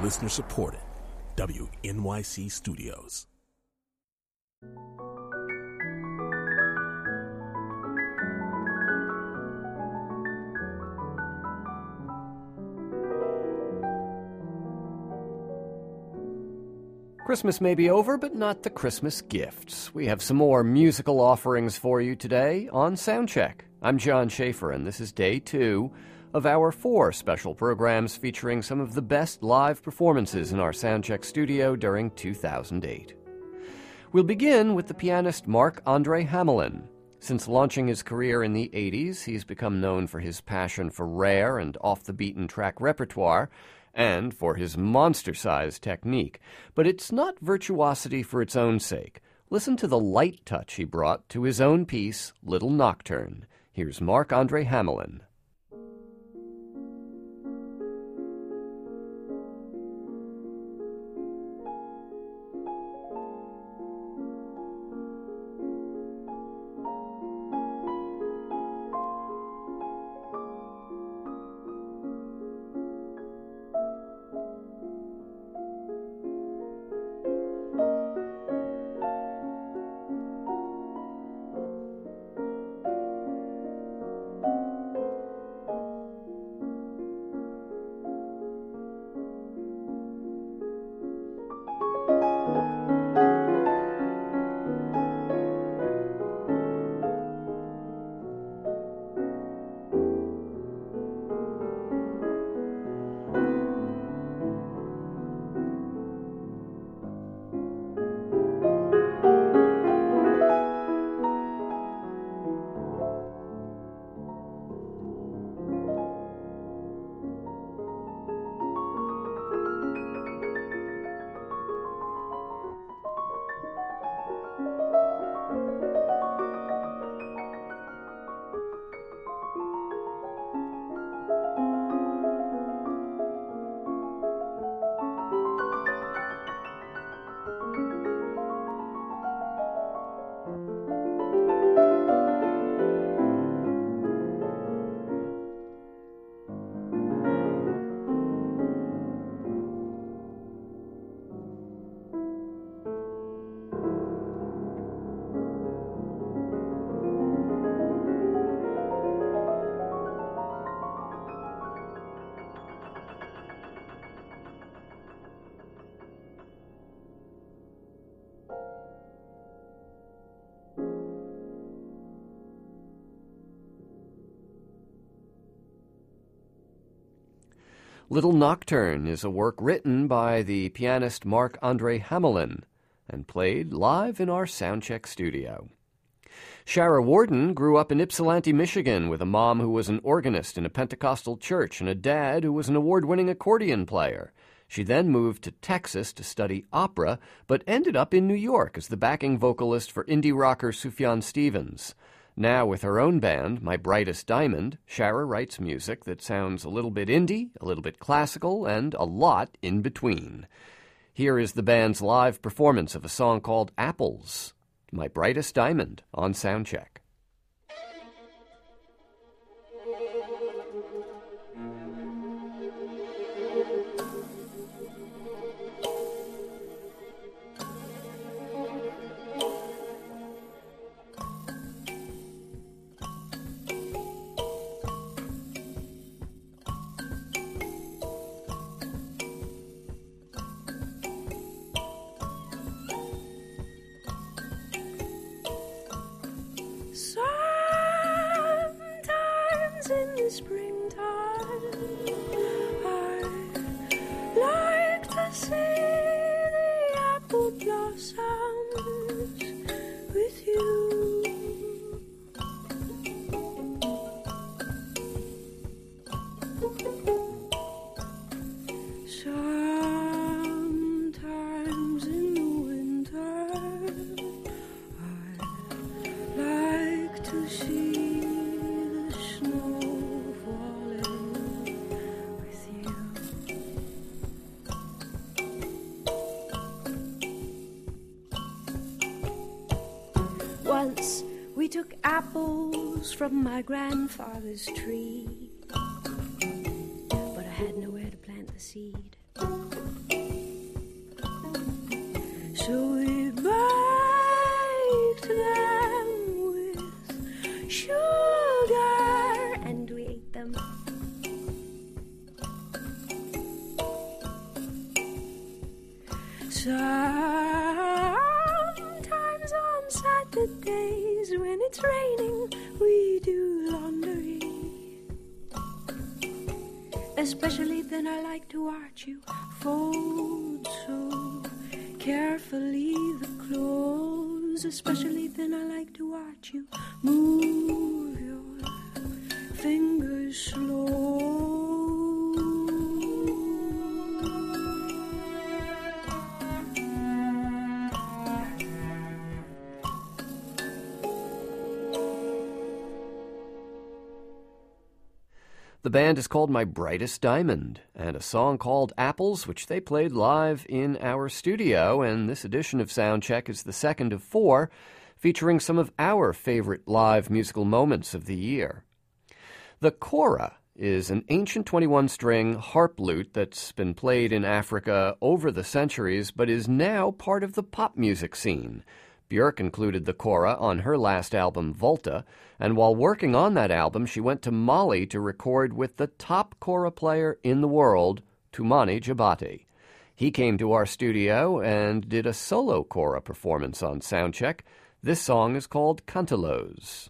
Listener supported. WNYC Studios. Christmas may be over, but not the Christmas gifts. We have some more musical offerings for you today on Soundcheck. I'm John Schaefer, and this is day 2 of our 4 special programs featuring some of the best live performances in our Soundcheck studio during 2008. We'll begin with the pianist Marc-Andre Hamelin. Since launching his career in the 80s, he's become known for his passion for rare and off-the-beaten-track repertoire, and for his monster-sized technique. But it's not virtuosity for its own sake. Listen to the light touch he brought to his own piece, Little Nocturne. Here's Marc-Andre Hamelin. Little Nocturne is a work written by the pianist Marc-Andre Hamelin and played live in our Soundcheck studio. Shara Worden grew up in Ypsilanti, Michigan, with a mom who was an organist in a Pentecostal church and a dad who was an award-winning accordion player. She then moved to Texas to study opera, but ended up in New York as the backing vocalist for indie rocker Sufjan Stevens. Now, with her own band, My Brightest Diamond, Shara writes music that sounds a little bit indie, a little bit classical, and a lot in between. Here is the band's live performance of a song called Apples, My Brightest Diamond, on Soundcheck. Sometimes in the springtime I like to see the apple blossoms with you. Sometimes in the winter I like to see the snow falling with you. Once we took apples from my grandfather's tree, but I had nowhere to plant the seed. Sometimes on Saturdays when it's raining, we do laundry. Especially then I like to watch you fold so carefully the clothes. Especially then I like to watch you move your fingers slow. The band is called My Brightest Diamond, and a song called Apples, which they played live in our studio, and this edition of Soundcheck is the second of 4, featuring some of our favorite live musical moments of the year. The kora is an ancient 21-string harp lute that's been played in Africa over the centuries, but is now part of the pop music scene. Björk included the kora on her last album, Volta, and while working on that album, she went to Mali to record with the top kora player in the world, Toumani Diabaté. He came to our studio and did a solo kora performance on Soundcheck. This song is called Cantelows.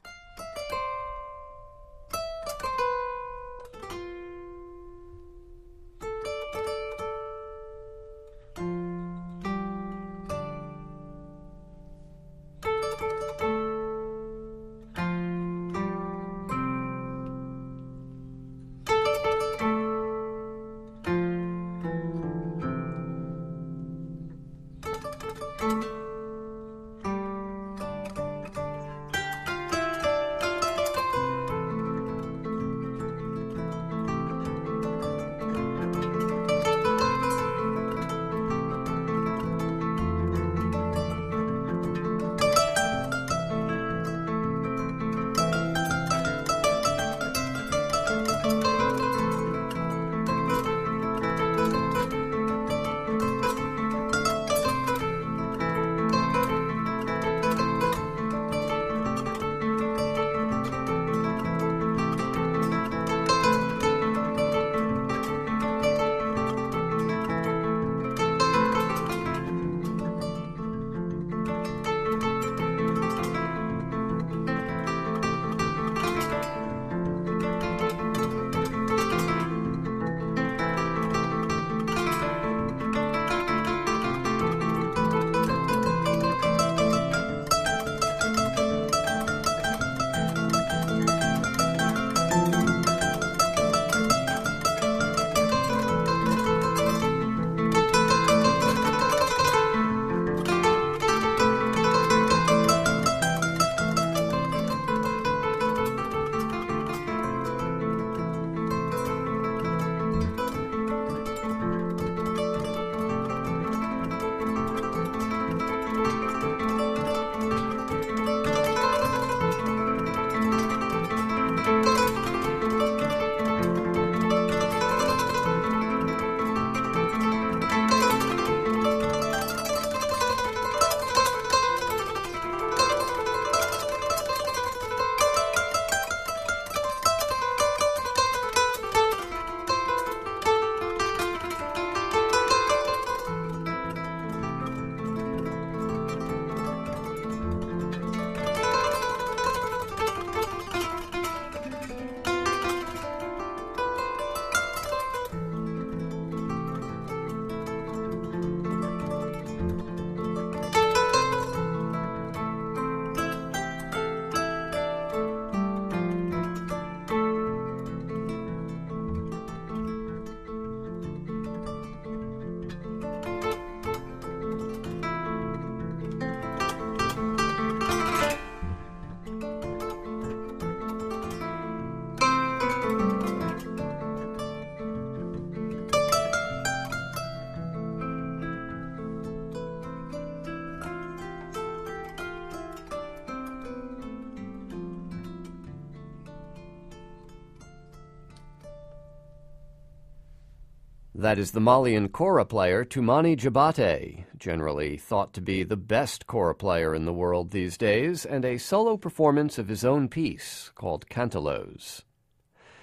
That is the Malian kora player Toumani Diabaté, generally thought to be the best kora player in the world these days, and a solo performance of his own piece called Cantelows.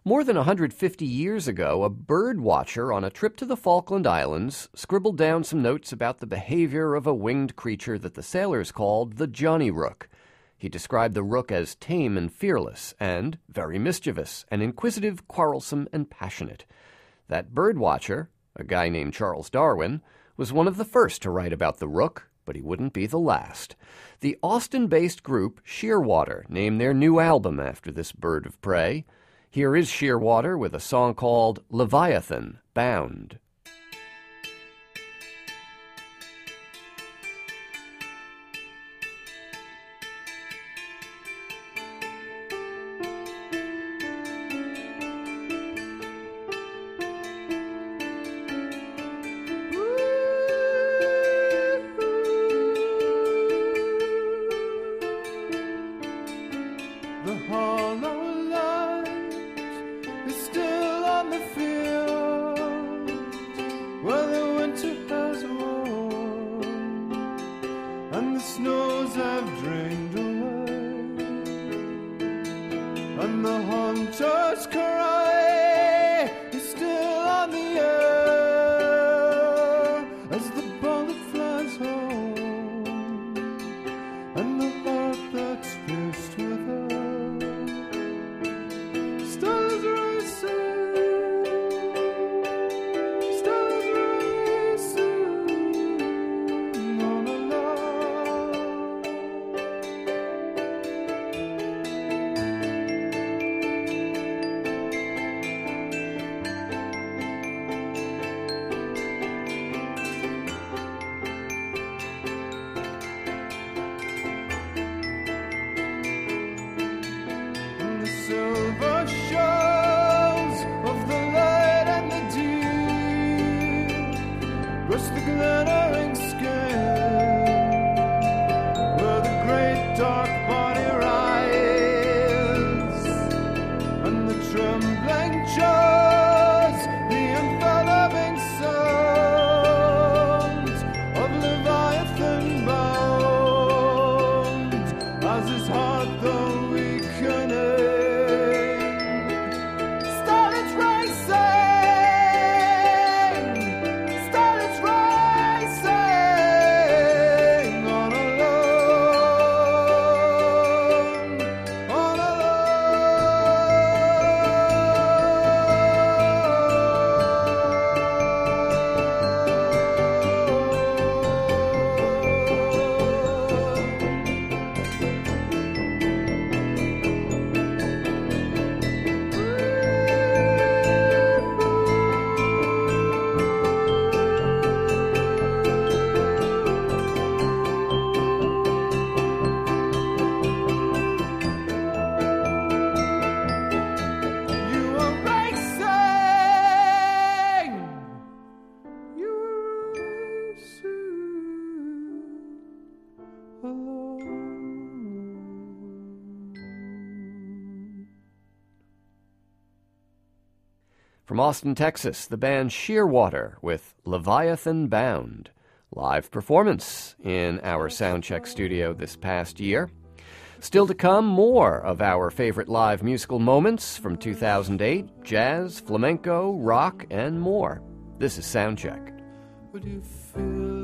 More than 150 years ago, a bird watcher on a trip to the Falkland Islands scribbled down some notes about the behavior of a winged creature that the sailors called the Johnny Rook. He described the rook as tame and fearless, and very mischievous, and inquisitive, quarrelsome, and passionate. That bird watcher, a guy named Charles Darwin, was one of the first to write about the rook, but he wouldn't be the last. The Austin-based group Shearwater named their new album after this bird of prey. Here is Shearwater with a song called Leviathan Bound. The hollow light is still on the field where the winter has worn and the snows have drained away, and the hunter's cry is still on the air as the bullet flies home, and the heart that's pierced with her stars rising on a line. And the silver shells of the light and the deep rest the glittering skin where the great dark body rides, and the trembling jaws, the enveloping sound of Leviathan bound as his heart though weakening started rising on a You were racing, you were racing alone. From Austin, Texas, the band Shearwater with Leviathan Bound. Live performance in our Soundcheck studio this past year. Still to come, more of our favorite live musical moments from 2008, jazz, flamenco, rock, and more. This is Soundcheck. Would you feel